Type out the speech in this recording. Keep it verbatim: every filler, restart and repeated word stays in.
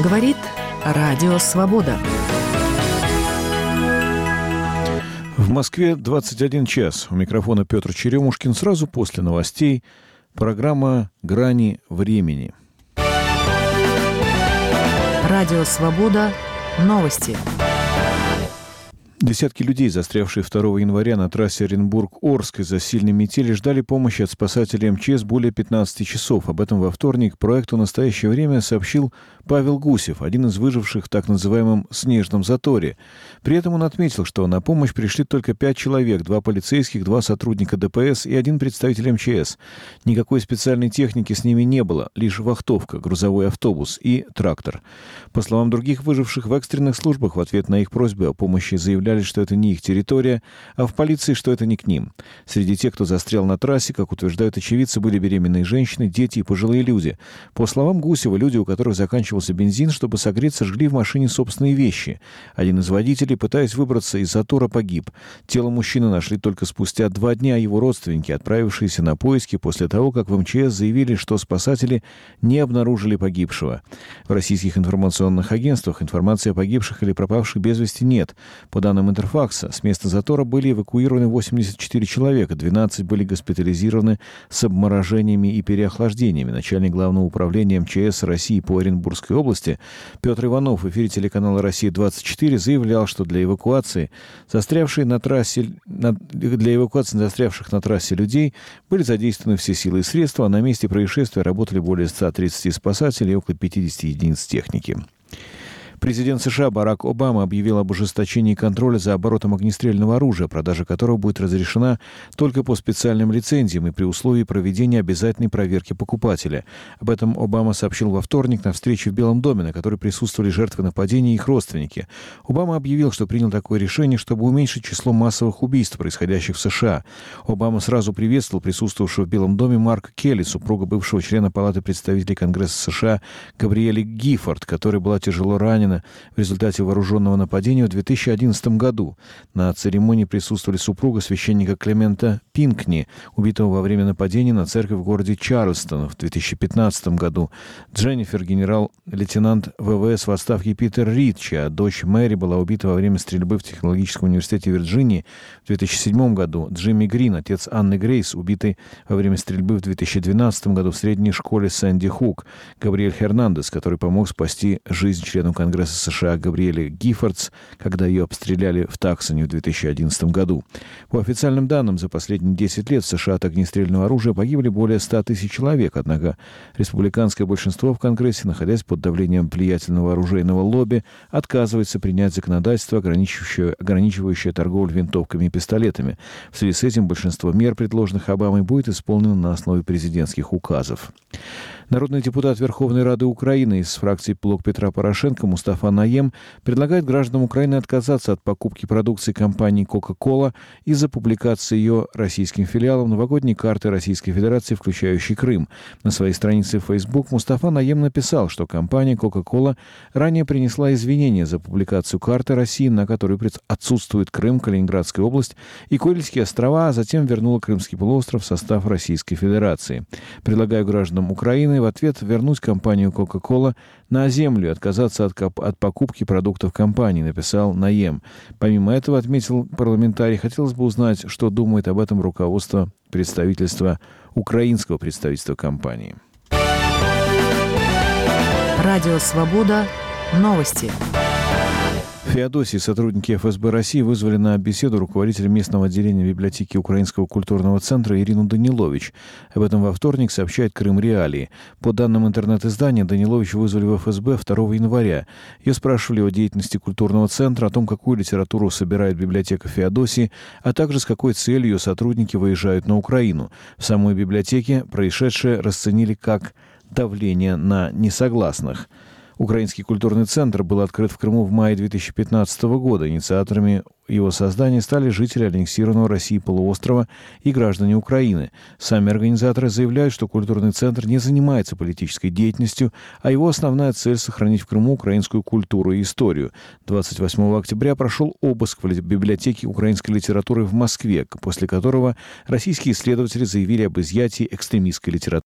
Говорит Радио Свобода. В Москве двадцать один час. У микрофона Петр Черемушкин. Сразу после новостей программа «Грани времени». Радио Свобода. Новости. Десятки людей, застрявшие второго января на трассе Оренбург-Орск из-за сильной метели, ждали помощи от спасателей эм че эс более пятнадцати часов. Об этом во вторник проекту «Настоящее время» сообщил Павел Гусев, один из выживших в так называемом «снежном заторе». При этом он отметил, что на помощь пришли только пять человек, два полицейских, два сотрудника дэ пэ эс и один представитель эм че эс. Никакой специальной техники с ними не было, лишь вахтовка, грузовой автобус и трактор. По словам других выживших, в экстренных службах в ответ на их просьбы о помощи заявляли, что это не их территория, а в полиции, что это не к ним. Среди тех, кто застрял на трассе, как утверждают очевидцы, были беременные женщины, дети и пожилые люди. По словам Гусева, люди, у которых заканчивался бензин, чтобы согреться, жгли в машине собственные вещи. Один из водителей, пытаясь выбраться из затора, погиб. Тело мужчины нашли только спустя два дня, а его родственники, отправившиеся на поиски после того, как в эм че эс заявили, что спасатели не обнаружили погибшего. В российских информационных агентствах информации о погибших или пропавших без вести нет. По данным Интерфакса, с места затора были эвакуированы восемьдесят четыре человека, двенадцать были госпитализированы с обморожениями и переохлаждениями. Начальник Главного управления эм че эс России по Оренбургской области Петр Иванов в эфире телеканала «Россия-двадцать четыре» заявлял, что для эвакуации застрявшей на трассе, для эвакуации застрявших на трассе людей были задействованы все силы и средства, а на месте происшествия работали более ста тридцати спасателей и около пятидесяти единиц техники. Президент США Барак Обама объявил об ужесточении контроля за оборотом огнестрельного оружия, продажа которого будет разрешена только по специальным лицензиям и при условии проведения обязательной проверки покупателя. Об этом Обама сообщил во вторник на встрече в Белом доме, на которой присутствовали жертвы нападения и их родственники. Обама объявил, что принял такое решение, чтобы уменьшить число массовых убийств, происходящих в США. Обама сразу приветствовал присутствовавшего в Белом доме Марка Келли, супруга бывшего члена Палаты представителей Конгресса США Габриэли Гиффорд, которая была тяжело ранена в результате вооруженного нападения в две тысячи одиннадцатом году. На церемонии присутствовали супруга священника Клемента Пинкни, убитого во время нападения на церковь в городе Чарльстон в две тысячи пятнадцатом году, Дженнифер, генерал-лейтенант вэ вэ эс в отставке Питер Ричи, а дочь Мэри была убита во время стрельбы в Технологическом университете Вирджинии в две тысячи седьмом году, Джимми Грин, отец Анны Грейс, убитый во время стрельбы в две тысячи двенадцатом году в средней школе Сэнди Хук, Габриэль Хернандес, который помог спасти жизнь члену Конгресса США Габриэле Гиффордс, когда ее обстреляли в Таксоне в две тысячи одиннадцатом году. По официальным данным, за последние десять лет в США от огнестрельного оружия погибли более ста тысяч человек, однако республиканское большинство в Конгрессе, находясь под давлением влиятельного оружейного лобби, отказывается принять законодательство, ограничивающее, ограничивающее торговлю винтовками и пистолетами. В связи с этим большинство мер, предложенных Обамой, будет исполнено на основе президентских указов. Народный депутат Верховной Рады Украины из фракции «Блок Петра Порошенко» Мустафа Наем предлагает гражданам Украины отказаться от покупки продукции компании Coca-Cola из-за публикации ее российским филиалом новогодней карты Российской Федерации, включающей Крым. На своей странице в Facebook Мустафа Наем написал, что компания Coca-Cola ранее принесла извинения за публикацию карты России, на которой отсутствует Крым, Калининградская область и Курильские острова, а затем вернула Крымский полуостров в состав Российской Федерации. Предлагаю гражданам Украины в ответ вернуть компанию Coca-Cola на землю и отказаться от, от покупки продуктов компании, написал Наем. Помимо этого, отметил парламентарий, хотелось бы узнать, что думает об этом руководство представительства, украинского представительства компании. Радио Свобода. Новости. В Феодосии сотрудники эф эс бэ России вызвали на беседу руководителя местного отделения библиотеки Украинского культурного центра Ирину Данилович. Об этом во вторник сообщает Крым Реалии. По данным интернет-издания, Данилович вызвали в эф эс бэ второго января. Ее спрашивали о деятельности культурного центра, о том, какую литературу собирает библиотека Феодосии, а также с какой целью ее сотрудники выезжают на Украину. В самой библиотеке происшедшее расценили как давление на несогласных. Украинский культурный центр был открыт в Крыму в мае две тысячи пятнадцатого года. Инициаторами его создания стали жители аннексированного Россией полуострова и граждане Украины. Сами организаторы заявляют, что культурный центр не занимается политической деятельностью, а его основная цель — сохранить в Крыму украинскую культуру и историю. двадцать восьмого октября прошел обыск в библиотеке украинской литературы в Москве, после которого российские исследователи заявили об изъятии экстремистской литературы